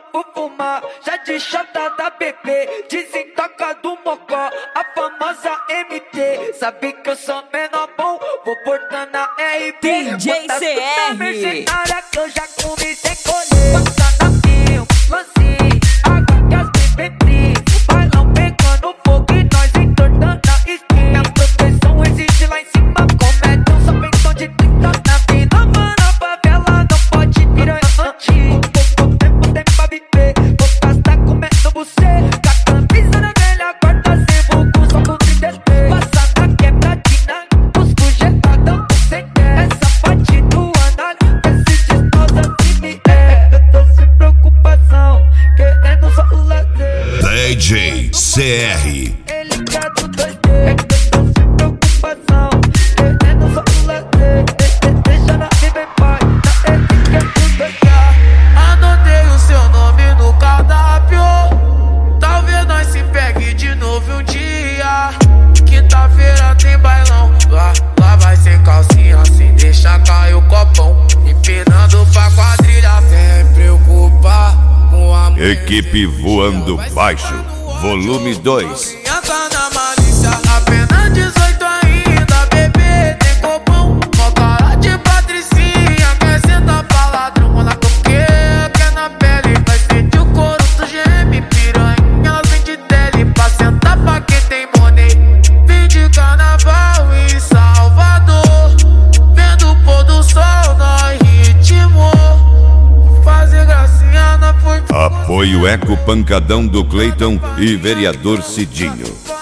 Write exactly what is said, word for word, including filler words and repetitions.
por fumar, já de chata da bebê, desentoca do mocó, a famosa M T. Sabe que eu sou menor bom, vou portando a R P. D J C R mercenária que eu já comi sem colher. Passa na film, lance, água que as bebê o bailão pegando fogo e nós entortando a esquina. A proteção existe lá em cima, comédia, só pensão de trinta na vida. Mano, a favela não pode piranha antiga. Pouco tempo tem pra viver, vou gastar comendo você. Com a camisa da velha guarda, sem vulgo, só com trinta e três. Passa na quebradinha, os fugetadão sem ter. Essa parte do análise, esse desposa se me é. Eu tô sem preocupação, querendo só o lazer. D J C R. Ele quer do dois D, eu tô sem preocupação, querendo só o lazer. Deixa na vida em paz, ele quer do dois D. Anotei o seu nome no cardápio, talvez nós se pegue de novo um dia. Quinta-feira tem bailão, lá, lá vai sem calcinha, sem deixar cair o copão, empinando pra quadrilha, sem preocupar com a mulher. Equipe Voando Baixo, volume dois. Criança na malícia, apenas dezoito ainda, bebê tem copão, mó cara de patricinha, quer sentar pra ladrão, mó na coqueira, quer na pele, vai sentir o couro do geme, piranha, ela sente dele, pra sentar pra quem tem money. Vim de carnaval em Salvador, vendo o pôr do sol, nós ritmo, fazer gracinha na foi. Apoio Eco Pancadão do Cleiton e Vereador Cidinho.